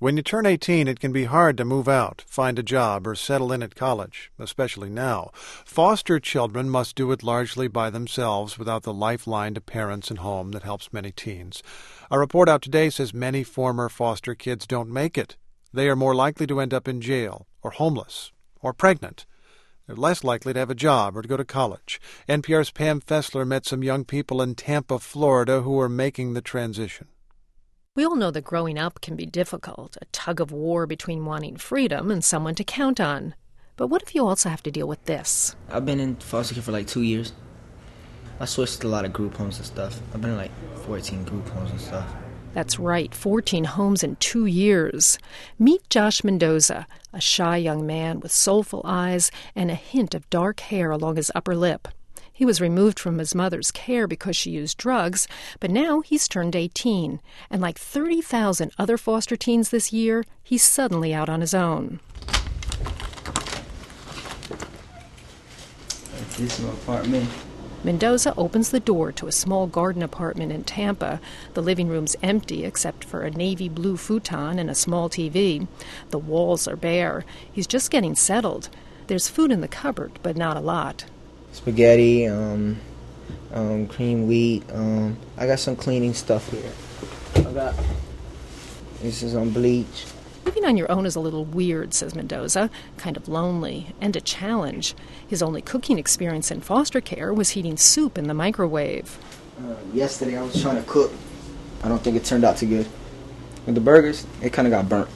When you turn 18, it can be hard to move out, find a job, or settle in at college, especially now. Foster children must do it largely by themselves without the lifeline to parents and home that helps many teens. A report out today says many former foster kids don't make it. They are more likely to end up in jail, or homeless, or pregnant. They're less likely to have a job or to go to college. NPR's Pam Fessler met some young people in Tampa, Florida, who are making the transition. We all know that growing up can be difficult, a tug of war between wanting freedom and someone to count on. But what if you also have to deal with this? I've been in foster care for like 2 years. I switched to a lot of group homes and stuff. I've been in like 14 group homes and stuff. That's right, 14 homes in 2 years. Meet Josh Mendoza, a shy young man with soulful eyes and a hint of dark hair along his upper lip. He was removed from his mother's care because she used drugs, but now he's turned 18. And like 30,000 other foster teens this year, he's suddenly out on his own. This is my apartment. Mendoza opens the door to a small garden apartment in Tampa. The living room's empty except for a navy blue futon and a small TV. The walls are bare. He's just getting settled. There's food in the cupboard, but not a lot. Spaghetti, cream wheat. I got some cleaning stuff here. This is on bleach. Living on your own is a little weird, says Mendoza, kind of lonely and a challenge. His only cooking experience in foster care was heating soup in the microwave. Yesterday I was trying to cook. I don't think it turned out too good. With the burgers, it kind of got burnt.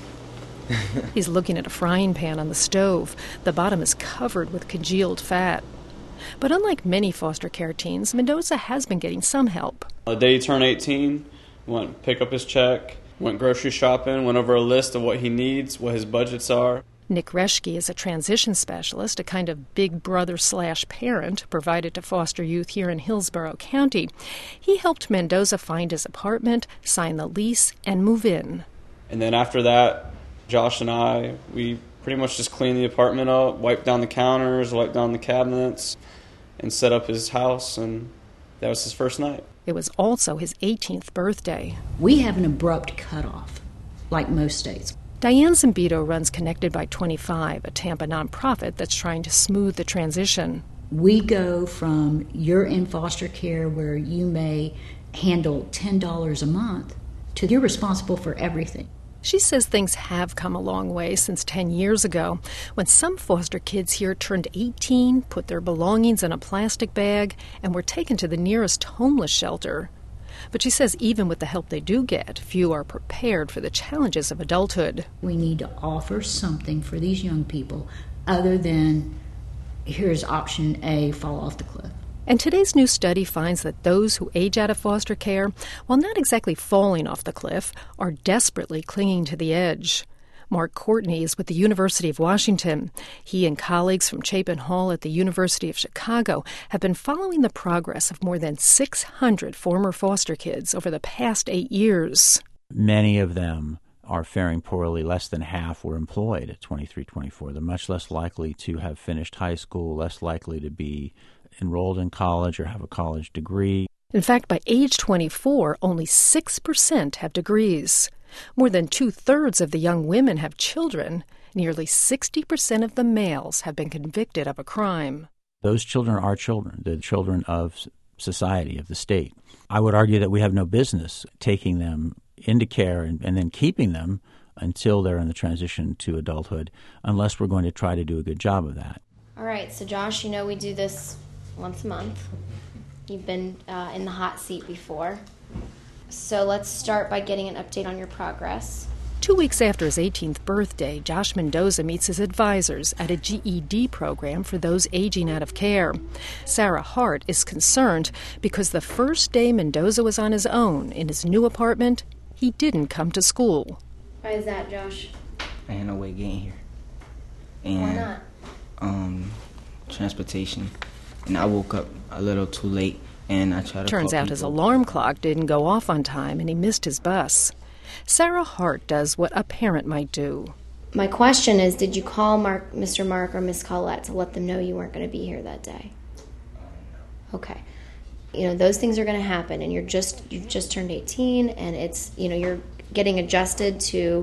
He's looking at a frying pan on the stove. The bottom is covered with congealed fat. But unlike many foster care teens, Mendoza has been getting some help. The day he turned 18, went to pick up his check, went grocery shopping, went over a list of what he needs, what his budgets are. Nick Reschke is a transition specialist, a kind of big brother/parent provided to foster youth here in Hillsborough County. He helped Mendoza find his apartment, sign the lease, and move in. And then after that, Josh and I, we pretty much just cleaned the apartment up, wiped down the counters, wiped down the cabinets, and set up his house, and that was his first night. It was also his 18th birthday. We have an abrupt cutoff, like most states. Diane Zambito runs Connected by 25, a Tampa nonprofit that's trying to smooth the transition. We go from you're in foster care where you may handle $10 a month to you're responsible for everything. She says things have come a long way since 10 years ago, when some foster kids here turned 18, put their belongings in a plastic bag, and were taken to the nearest homeless shelter. But she says even with the help they do get, few are prepared for the challenges of adulthood. We need to offer something for these young people other than here's option A, fall off the cliff. And today's new study finds that those who age out of foster care, while not exactly falling off the cliff, are desperately clinging to the edge. Mark Courtney is with the University of Washington. He and colleagues from Chapin Hall at the University of Chicago have been following the progress of more than 600 former foster kids over the past 8 years. Many of them are faring poorly. Less than half were employed at 23, 24. They're much less likely to have finished high school, less likely to be enrolled in college or have a college degree. In fact, by age 24, only 6% have degrees. More than 2/3 of the young women have children. Nearly 60% of the males have been convicted of a crime. Those children are children, the children of society, of the state. I would argue that we have no business taking them into care and then keeping them until they're in the transition to adulthood, unless we're going to try to do a good job of that. All right, so Josh, you know we do this once a month. You've been in the hot seat before. So let's start by getting an update on your progress. 2 weeks after his 18th birthday, Josh Mendoza meets his advisors at a GED program for those aging out of care. Sarah Hart is concerned because the first day Mendoza was on his own in his new apartment, he didn't come to school. Why is that, Josh? I had no way getting here. Why not? Transportation. And I woke up a little too late, and I tried to Turns out his alarm clock didn't go off on time, and he missed his bus. Sarah Hart does what a parent might do. My question is, did you call Mr. Mark or Miss Collette to let them know you weren't going to be here that day? Okay. You know, those things are going to happen, and you've just turned 18, and it's, you know, you're getting adjusted to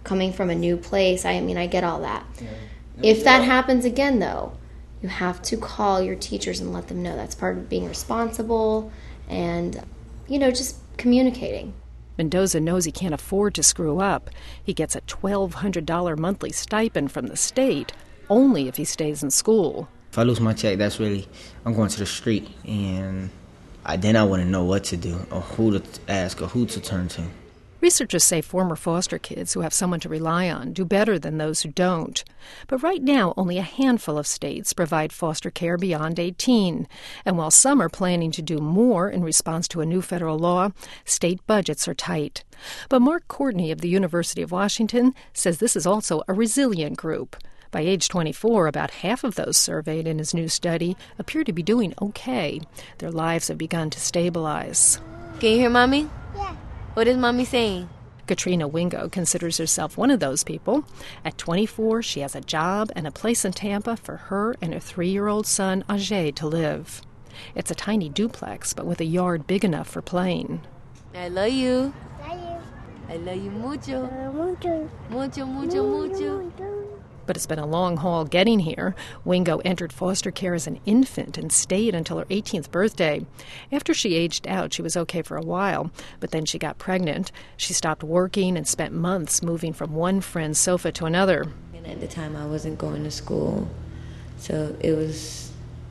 coming from a new place. I mean, I get all that. If that happens again, though, you have to call your teachers and let them know. That's part of being responsible and, just communicating. Mendoza knows he can't afford to screw up. He gets a $1,200 monthly stipend from the state, only if he stays in school. If I lose my check, I'm going to the street, and then I wouldn't know what to do or who to ask or who to turn to. Researchers say former foster kids who have someone to rely on do better than those who don't. But right now, only a handful of states provide foster care beyond 18. And while some are planning to do more in response to a new federal law, state budgets are tight. But Mark Courtney of the University of Washington says this is also a resilient group. By age 24, about half of those surveyed in his new study appear to be doing okay. Their lives have begun to stabilize. Can you hear Mommy? Yeah. What is Mommy saying? Katrina Wingo considers herself one of those people. At 24, she has a job and a place in Tampa for her and her 3-year-old son, Ajay, to live. It's a tiny duplex, but with a yard big enough for playing. I love you. Love you. I love you mucho. Mucho. Mucho, mucho, mucho. But it's been a long haul getting here. Wingo entered foster care as an infant and stayed until her 18th birthday. After she aged out, she was okay for a while, but then she got pregnant. She stopped working and spent months moving from one friend's sofa to another. And at the time, I wasn't going to school, so it was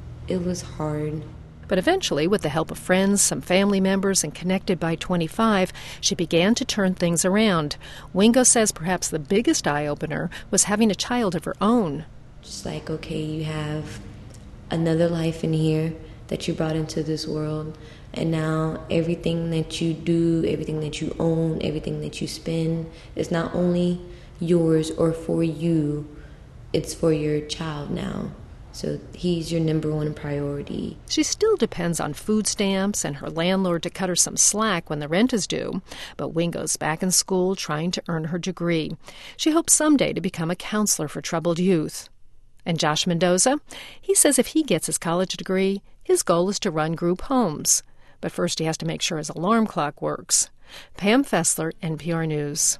hard. But eventually, with the help of friends, some family members, and connected by 25, she began to turn things around. Wingo says perhaps the biggest eye-opener was having a child of her own. Just like, okay, you have another life in here that you brought into this world, and now everything that you do, everything that you own, everything that you spend is not only yours or for you, it's for your child now. So he's your number one priority. She still depends on food stamps and her landlord to cut her some slack when the rent is due. But Wingo's back in school trying to earn her degree. She hopes someday to become a counselor for troubled youth. And Josh Mendoza? He says if he gets his college degree, his goal is to run group homes. But first he has to make sure his alarm clock works. Pam Fessler, NPR News.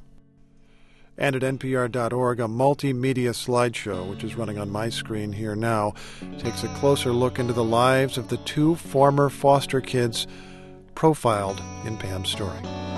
And at npr.org, a multimedia slideshow, which is running on my screen here now, takes a closer look into the lives of the 2 former foster kids profiled in Pam's story.